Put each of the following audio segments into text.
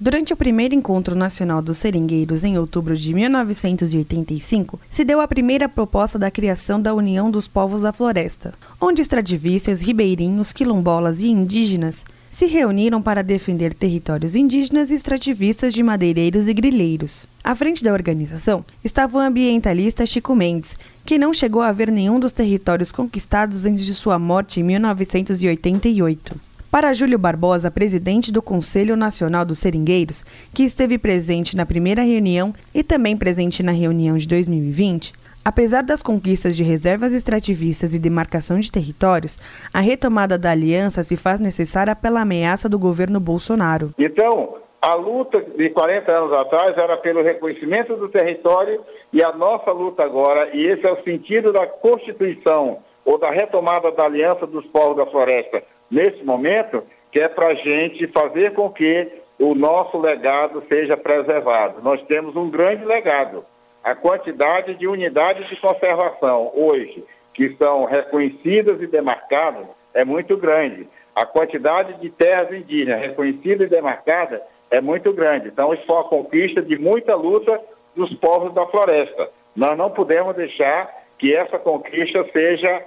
Durante o primeiro Encontro Nacional dos Seringueiros, em outubro de 1985, se deu a primeira proposta da criação da União dos Povos da Floresta, onde extrativistas, ribeirinhos, quilombolas e indígenas se reuniram para defender territórios indígenas e extrativistas de madeireiros e grileiros. À frente da organização estava o ambientalista Chico Mendes, que não chegou a ver nenhum dos territórios conquistados antes de sua morte em 1988. Para Júlio Barbosa, presidente do Conselho Nacional dos Seringueiros, que esteve presente na primeira reunião e também presente na reunião de 2020, apesar das conquistas de reservas extrativistas e demarcação de territórios, a retomada da aliança se faz necessária pela ameaça do governo Bolsonaro. Então, a luta de 40 anos atrás era pelo reconhecimento do território e a nossa luta agora, e esse é o sentido da Constituição ou da retomada da Aliança dos Povos da Floresta, nesse momento, que é para a gente fazer com que o nosso legado seja preservado. Nós temos um grande legado. A quantidade de unidades de conservação hoje que são reconhecidas e demarcadas é muito grande. A quantidade de terras indígenas reconhecidas e demarcadas é muito grande. Então, isso foi uma conquista de muita luta dos povos da floresta. Nós não podemos deixar que essa conquista seja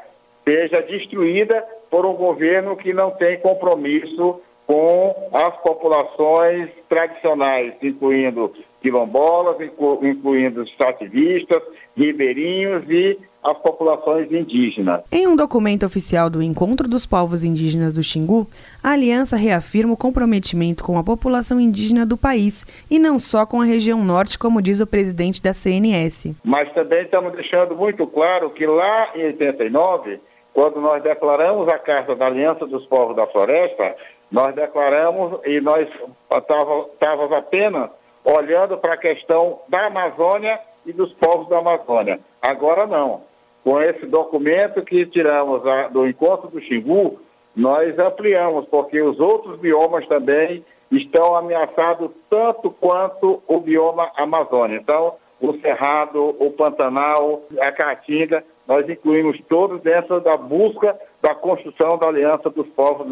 destruída por um governo que não tem compromisso com as populações tradicionais, incluindo quilombolas, incluindo extrativistas, ribeirinhos e as populações indígenas. Em um documento oficial do Encontro dos Povos Indígenas do Xingu, a aliança reafirma o comprometimento com a população indígena do país e não só com a região norte, como diz o presidente da CNS. Mas também estamos deixando muito claro que lá em 89, quando nós declaramos a Carta da Aliança dos Povos da Floresta, nós declaramos e nós estávamos apenas olhando para a questão da Amazônia e dos povos da Amazônia. Agora não. Com esse documento que tiramos do Encontro do Xingu, nós ampliamos, porque os outros biomas também estão ameaçados tanto quanto o bioma Amazônia. Então, o Cerrado, o Pantanal, a Caatinga, nós incluímos todos dentro da busca da construção da Aliança dos Povos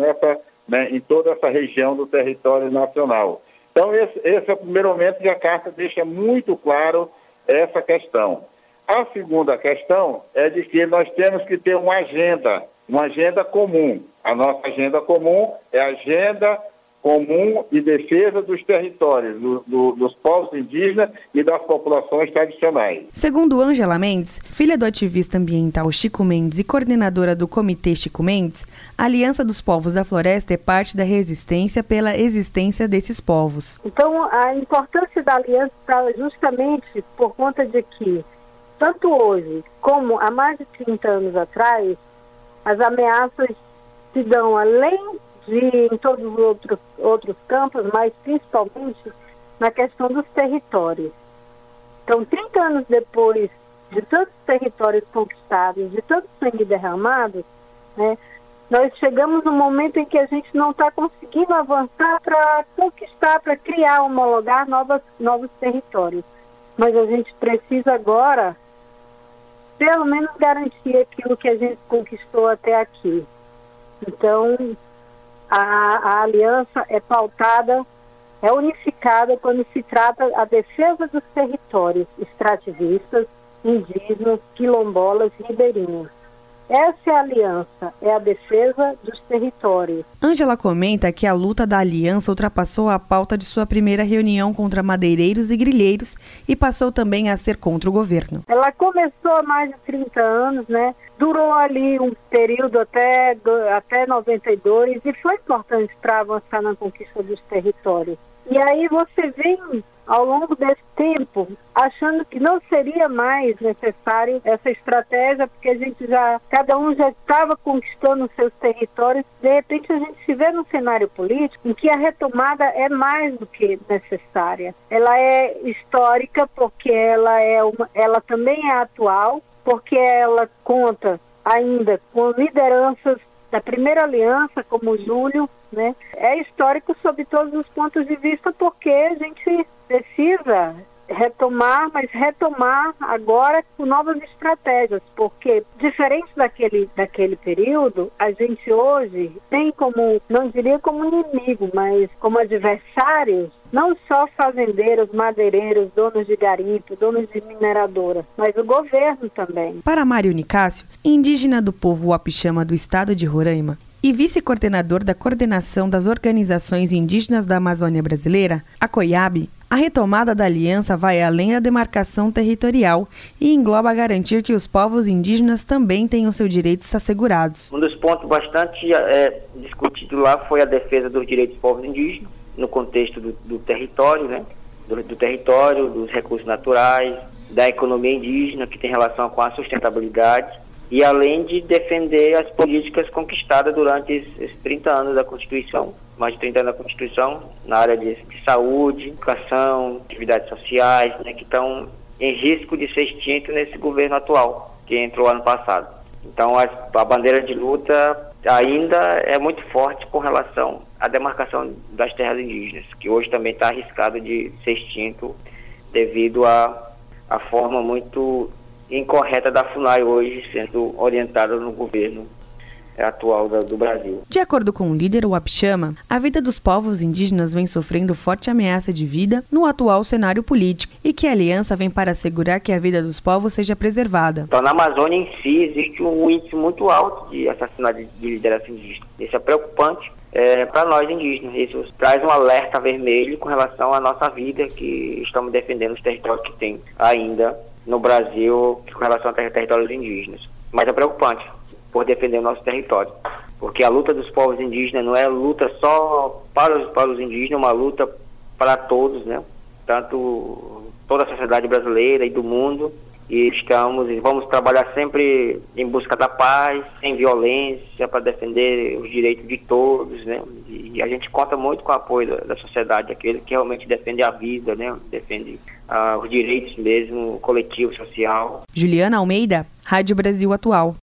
em toda essa região do território nacional. Então, esse é o primeiro momento que a Carta deixa muito claro essa questão. A segunda questão é de que nós temos que ter uma agenda comum. A nossa agenda comum é a agenda comum de defesa dos territórios, dos povos indígenas e das populações tradicionais. Segundo Ângela Mendes, filha do ativista ambiental Chico Mendes e coordenadora do Comitê Chico Mendes, a Aliança dos Povos da Floresta é parte da resistência pela existência desses povos. Então, a importância da aliança está justamente por conta de que, tanto hoje como há mais de 30 anos atrás, as ameaças se dão além em todos os outros campos, mas principalmente na questão dos territórios. Então, 30 anos depois de tantos territórios conquistados, de tanto sangue derramado, né, nós chegamos num momento em que a gente não está conseguindo avançar para conquistar, para criar, homologar novos territórios. Mas a gente precisa agora, pelo menos, garantir aquilo que a gente conquistou até aqui. Então, a aliança é pautada, é unificada quando se trata a defesa dos territórios extrativistas, indígenas, quilombolas e ribeirinhos. Essa é a aliança, é a defesa dos territórios. Ângela comenta que a luta da aliança ultrapassou a pauta de sua primeira reunião contra madeireiros e grileiros e passou também a ser contra o governo. Ela começou há mais de 30 anos, né? Durou ali um período até 92 e foi importante para avançar na conquista dos territórios. E aí você vem, ao longo desse tempo, achando que não seria mais necessário essa estratégia, porque cada um já estava conquistando seus territórios. De repente a gente se vê num cenário político em que a retomada é mais do que necessária. Ela é histórica porque ela também é atual, porque ela conta ainda com lideranças da primeira aliança, como o Júlio, né? É histórico sob todos os pontos de vista, porque a gente precisa retomar, mas retomar agora com novas estratégias, porque diferente daquele período, a gente hoje tem como, não diria como inimigo, mas como adversários, Não só fazendeiros, madeireiros, donos de garimpo, donos de mineradora, mas o governo também. Para Mário Nicásio, indígena do povo Uapixama do estado de Roraima e vice-coordenador da Coordenação das Organizações Indígenas da Amazônia Brasileira, a COIAB, a retomada da aliança vai além da demarcação territorial e engloba garantir que os povos indígenas também tenham seus direitos assegurados. Um dos pontos bastante discutido lá foi a defesa dos direitos dos povos indígenas, no contexto do território, né? Do território, dos recursos naturais, da economia indígena, que tem relação com a sustentabilidade, e além de defender as políticas conquistadas durante esses 30 anos da Constituição, mais de 30 anos da Constituição, na área de saúde, educação, atividades sociais, né, que estão em risco de ser extinto nesse governo atual, que entrou ano passado. Então, a bandeira de luta ainda é muito forte com relação à demarcação das terras indígenas, que hoje também está arriscado de ser extinto devido à forma muito incorreta da FUNAI hoje sendo orientada no governo atual do Brasil. De acordo com o líder Uapixama, a vida dos povos indígenas vem sofrendo forte ameaça de vida no atual cenário político e que a aliança vem para assegurar que a vida dos povos seja preservada. Então, na Amazônia em si existe um índice muito alto de assassinato de liderança indígena. Isso é preocupante para nós indígenas. Isso traz um alerta vermelho com relação à nossa vida, que estamos defendendo os territórios que tem ainda no Brasil com relação a territórios indígenas. Mas é preocupante por defender o nosso território, porque a luta dos povos indígenas não é luta só para os indígenas, é uma luta para todos, né? Tanto toda a sociedade brasileira e do mundo, e vamos trabalhar sempre em busca da paz, sem violência, para defender os direitos de todos, né? E a gente conta muito com o apoio da sociedade, aquele que realmente defende a vida, né? Defende os direitos mesmo, coletivo, social. Juliana Almeida, Rádio Brasil Atual.